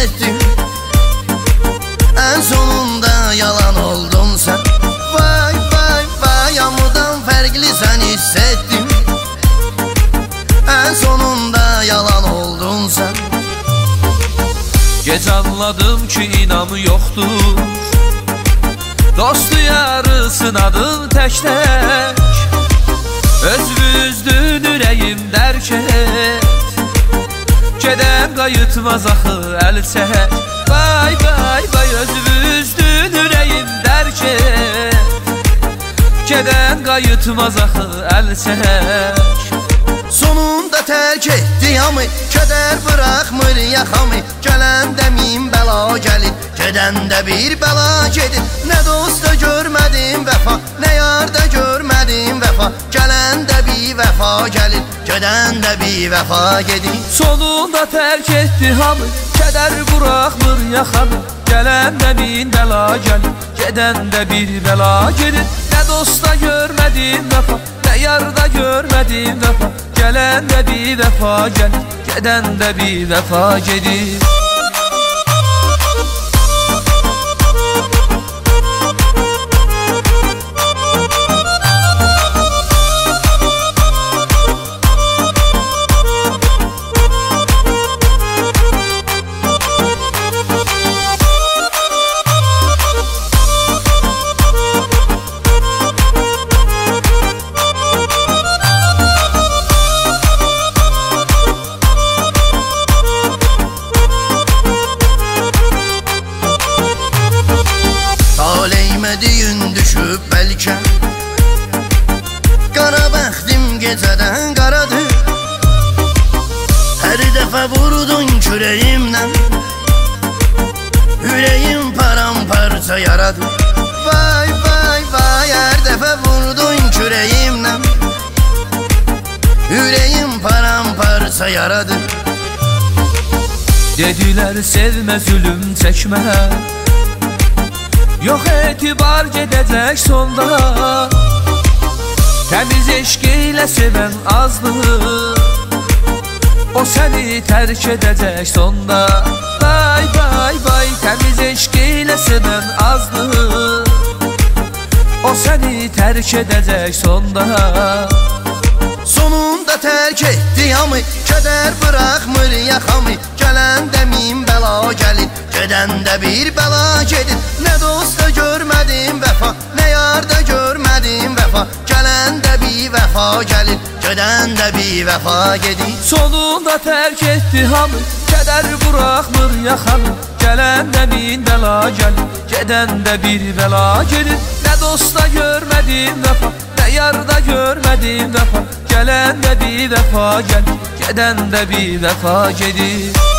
etdim. En sonunda yalan oldun sen. Vay vay vay, yağmurdan farklı sen hissettim. En sonunda yalan oldun sen. Gec anladım ki inamı yoktur. Dostu yarı sınadın tek-tek. Özümüzdün ürəyim dərk et. Gedən qayıtmaz axı əl çək. Vay vay vay, özümüzdün ürəyim dərk et. Gedən qayıtmaz axı əl çək. Sonunda terk etti hamı, keder bırakmır yakamı. Gələndə min bəla gəlir, gedəndə bir bəla gedir. Ne dosta görmədim vəfa, ne yarda görmədim vəfa. Gələndə bir vəfa gəlir, gedəndə bir vəfa gedir. Sonunda terk etti hamı, keder bırakmır yakamı. Gələndə min bəla gəlir, gedəndə bir bəla gedir. Ne dosta görmədim vəfa, ne yarda görmədim vəfa. Gələndə bir vəfa gəlir, gedəndə bir vəfa gedir. Taleymədiyin düşüb bəlkə, qara bəxtim gecədən qaradır. Hər dəfə vurdun kürəyimlə, ürəyim paramparça yaradır. Vay vay vay, hər dəfə vurdun kürəyimlə, ürəyim paramparça yaradır. Dedilər sevmə, zülüm çəkmə, yox etibar gedəcək sonda. Təmiz eşq ilə sevən azdır, o səni tərk edəcək sonda. Vay vay vay, təmiz eşq ilə sevən azdır, o səni tərk edəcək sonda. Sonunda terk etti hamı, keder bırakmır yakamı. Gələndə min bəla gəlir, gedəndə bir bəla gedir. Ne dosta görmədim vəfa, ne yarda görmədim vəfa. Gələndə bir vəfa gəlir, gedəndə bir vəfa gedir. Sonunda terk etti hamı, keder bırakmır yakamı. Gələndə min bəla gəlir, gedəndə bir bəla gedir. Ne dosta görmədim vəfa, ne yarda görmədim vəfa. Gələndə bir vəfa gəlir, gedəndə bir vəfa gedir.